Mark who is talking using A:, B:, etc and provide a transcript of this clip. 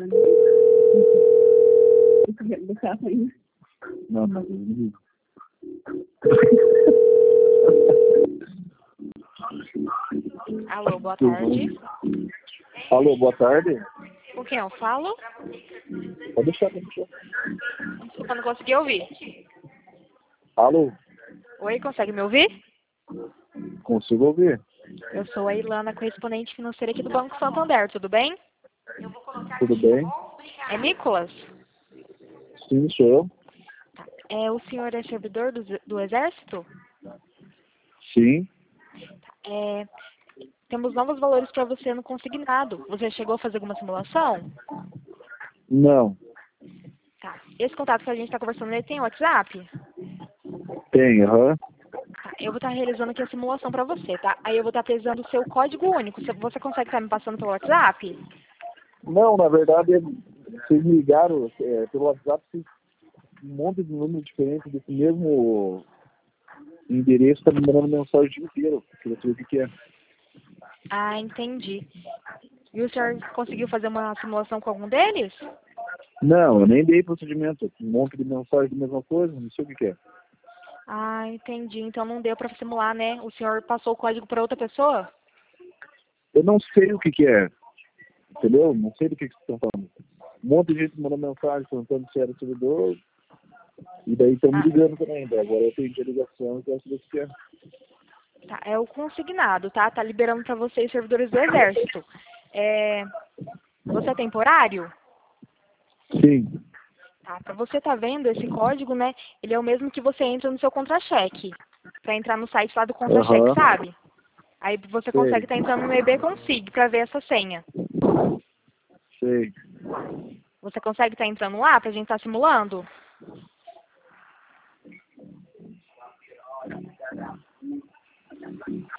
A: Do carro ainda.
B: Não, mas eu não ligo.
C: Alô, boa tarde.
B: Alô, boa tarde.
C: Com quem eu falo?
B: Pode deixar, pode deixar.
C: Desculpa, não consegui ouvir.
B: Alô,
C: Oi, consegue me ouvir?
B: consigo ouvir?
C: Eu sou a Ilana, correspondente financeira aqui do Banco Santander, tudo bem?
B: Tudo bem?
C: É Nicolas?
B: Sim, sou eu.
C: O senhor é servidor do Exército?
B: Sim.
C: Temos novos valores para você no consignado. Você chegou a fazer alguma simulação?
B: Não.
C: Tá. Esse contato que a gente está conversando, ele tem WhatsApp?
B: Tem, aham.
C: Tá. Eu vou estar realizando aqui a simulação para você, tá? Aí eu vou estar precisando do seu código único. Você consegue estar me passando pelo WhatsApp?
B: Não, na verdade, vocês me ligaram pelo WhatsApp, um monte de números diferentes desse mesmo endereço, tá me mandando mensagem o dia inteiro. Queria saber o que é.
C: Ah, entendi. E o senhor conseguiu fazer uma simulação com algum deles?
B: Não, eu nem dei procedimento. Um monte de mensagem da mesma coisa, não sei o que é.
C: Ah, entendi. Então não deu para simular, né? O senhor passou o código para outra pessoa?
B: Eu não sei o que é. Entendeu? Não sei do que vocês estão falando. Um monte de gente mandou mensagem perguntando se era servidor. E daí estão me ligando também. Daí agora eu atendi a ligação e quero saber o que é.
C: Tá, é o consignado, tá? Tá liberando para vocês, servidores do Exército. Você é temporário?
B: Sim.
C: Tá, pra você tá vendo esse código, né? Ele é o mesmo que você entra no seu contra-cheque. Pra entrar no site lá do contra-cheque,
B: Aham.
C: sabe? Aí você
B: Sei.
C: consegue estar entrando no EB Consig pra ver essa senha.
B: Sei.
C: Você consegue estar entrando lá pra gente estar simulando?